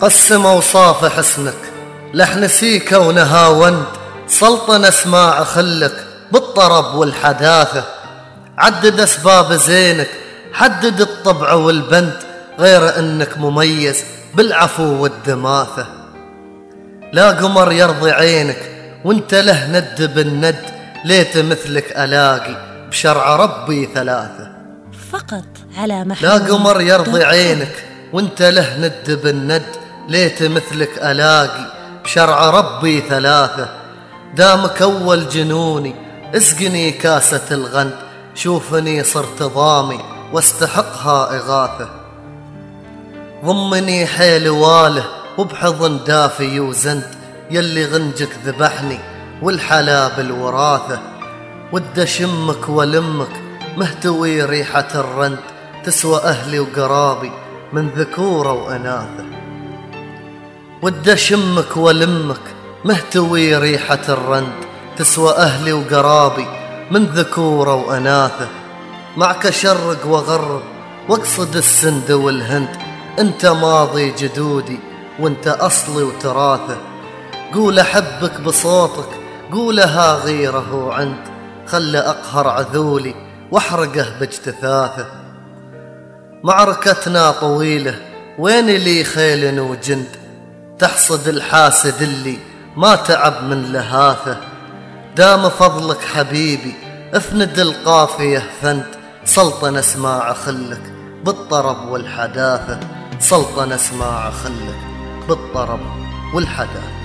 قسم أوصاف حسنك، لحن سيكة ونهاوند، سلطن أسماع خلك بالطرب والحداثة. عدد أسباب زينك، حدد الطبع والبند، غير أنك مميز بالعفو والدماثة. لا قمر يرضي عينك وانت له ند بالند، ليت مثلك ألاقي بشرع ربي ثلاثة. فقط على محمود. لا قمر يرضي عينك وانت له ند بالند، ليت مثلك ألاقي بشرع ربي ثلاثة. دامك أول جنوني اسقني كاسة الغند، شوفني صرت ضامي واستحقها إغاثة. ضمني حيل واله وبحضن دافي وزند، يلي غنجك ذبحني والحلا بالوراثة. ود أشمك ولمك مهتوي ريحة الرند، تسوى أهلي وقرابي من ذكورة وأناثة. ود أشمك ولمك مهتوي ريحة الرند، تسوى أهلي وقرابي من ذكورة وأناثة. معك شرق وغرب واقصد السند والهند، انت ماضي جدودي وانت أصلي وتراثة. قول أحبك بصوتك، قولها غيره عند، خل أقهر عذولي واحرقه باجتثاثه. معركتنا طويلة وين لي خيل وجند، تحصد الحاسد اللي ما تعب من لهاثة. دام فضلك حبيبي افند القافية فند، سلطن اسماع خلك بالطرب والحداثة. سلطن اسماع خلك بالطرب والحداثة.